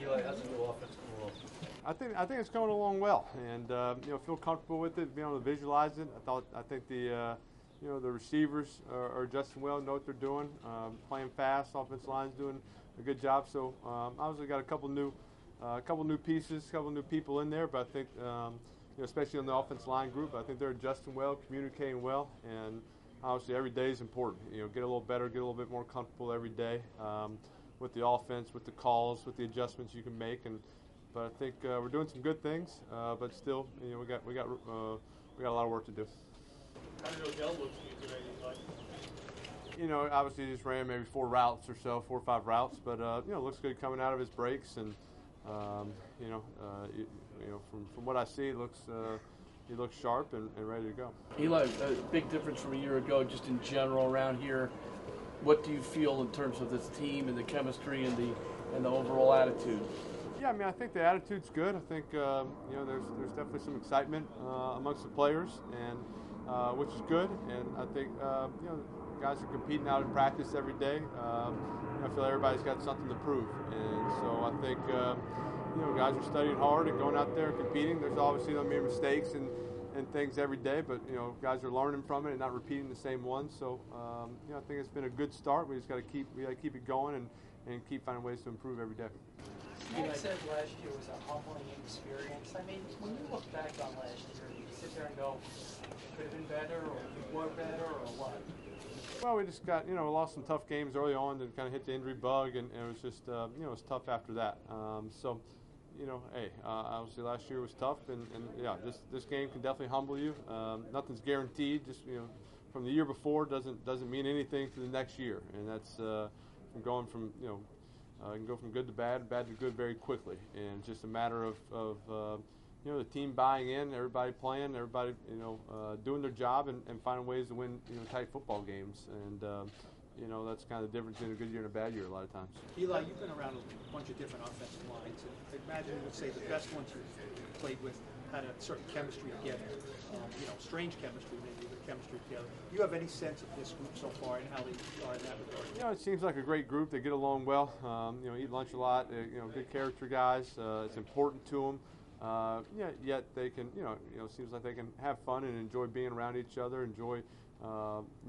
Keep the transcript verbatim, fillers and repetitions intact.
Eli, how's the new offense coming along? I think I think it's coming along well, and uh, you know, feel comfortable with it, being able to visualize it. I thought I think the uh, you know the receivers are, are adjusting well, know what they're doing, um, playing fast. Offensive line's doing a good job. So um, obviously got a couple new uh, a couple new pieces, a couple new people in there, but I think um, you know, especially on the offensive line group, I think they're adjusting well, communicating well, and obviously every day is important. You know, get a little better, get a little bit more comfortable every day um, with the offense, with the calls, with the adjustments you can make, and. But I think uh, we're doing some good things. Uh, but still, you know, we got we got uh, we got a lot of work to do. How did Odell look to you today, Eli? You know, obviously he just ran maybe four routes or so, four or five routes. But uh, you know, looks good coming out of his breaks, and um, you know, uh, you, you know, from from what I see, it looks uh, he looks sharp and, and ready to go. Eli, a big difference from a year ago, just in general around here. What do you feel in terms of this team and the chemistry and the and the overall attitude? Yeah, I mean, I think the attitude's good. I think um, you know, there's there's definitely some excitement uh, amongst the players, and uh, which is good. And I think uh, you know, guys are competing out in practice every day. Um, you know, I feel everybody's got something to prove, and so I think uh, you know, guys are studying hard and going out there and competing. There's obviously going to be mistakes and and things every day, but you know, guys are learning from it and not repeating the same ones. So um, you know, I think it's been a good start. We just got to keep we got to keep it going and and keep finding ways to improve every day. You said last year was a humbling experience. I mean, when you look back on last year, you sit there and go, it could have been better, or we were better, or what? Well, we just got, you know, lost some tough games early on to kind of hit the injury bug, and, and it was just, uh, you know, it was tough after that. Um, so, you know, hey, uh, obviously last year was tough, and, and yeah, this this game can definitely humble you. Um, nothing's guaranteed. Just, you know, from the year before doesn't doesn't mean anything to the next year, and that's uh, from going from, you know. Uh, you can go from good to bad, bad to good very quickly, and it's just a matter of, of uh, you know, the team buying in, everybody playing, everybody, you know, uh, doing their job and, and finding ways to win, you know, tight football games, and um, you know, that's kind of the difference in a good year and a bad year a lot of times. Eli, you've been around a bunch of different offensive lines, and imagine you would say the best ones you've played with had a certain chemistry together, um, you know, strange chemistry maybe, but chemistry together. Do you have any sense of this group so far and how they are in that regard? You know, it seems like a great group. They get along well. Um, you know, eat lunch a lot. They're, you know, good character guys. Uh, it's important to them. Uh, yeah, yet they can, you know, you know, it seems like they can have fun and enjoy being around each other. Enjoy. Uh,